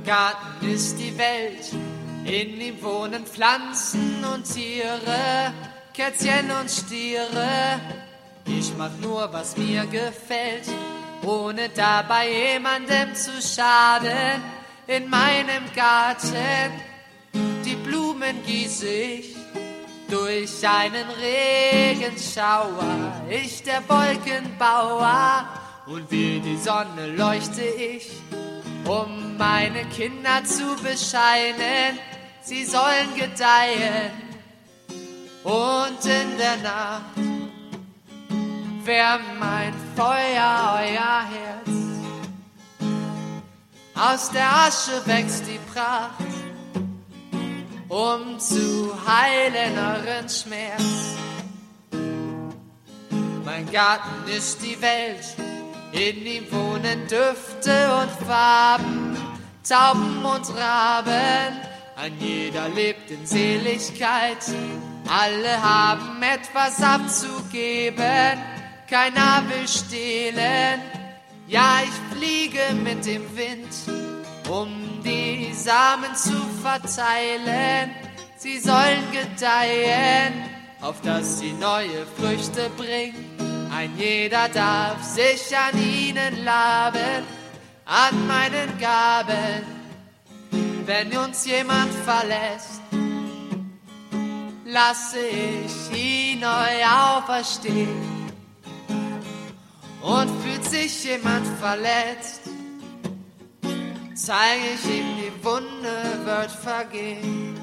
Garten ist die Welt, in ihm wohnen Pflanzen und Tiere, Kätzchen und Stiere. Ich mach nur, was mir gefällt, ohne dabei jemandem zu schaden. In meinem Garten, die Blumen gieße ich durch einen Regenschauer. Ich der Wolkenbauer und wie die Sonne leuchte ich, um meine Kinder zu bescheinen. Sie sollen gedeihen und in der Nacht wärmt mein Feuer euer Herz. Aus der Asche wächst die Pracht, um zu heilen euren Schmerz. Mein Garten ist die Welt, in ihm wohnen Düfte und Farben, Tauben und Raben. Ein jeder lebt in Seligkeit, alle haben etwas abzugeben, keiner will stehlen. Ja, ich fliege mit dem Wind, um die Samen zu verteilen. Sie sollen gedeihen, auf dass sie neue Früchte bringen. Ein jeder darf sich an ihnen laben, an meinen Gaben. Wenn uns jemand verlässt, lasse ich ihn neu auferstehen. Und fühlt sich jemand verletzt, zeige ich ihm, die Wunde wird vergehen.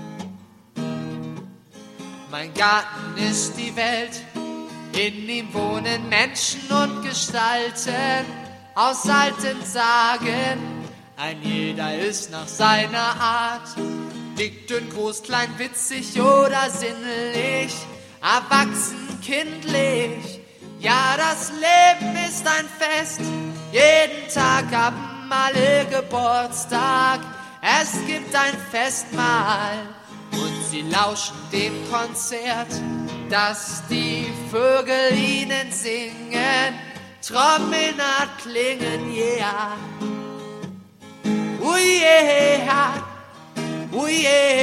Mein Garten ist die Welt, in ihm wohnen Menschen und Gestalten aus alten Sagen. Ein jeder ist nach seiner Art, dick, dünn, groß, klein, witzig oder sinnlich, erwachsen, kindlich. Ja, das Leben ist ein Fest, jeden Tag haben alle Geburtstag. Es gibt ein Festmahl und sie lauschen dem Konzert, dass die Vögel ihnen singen, Trommeln klingen, yeah. Oh yeah, oh yeah.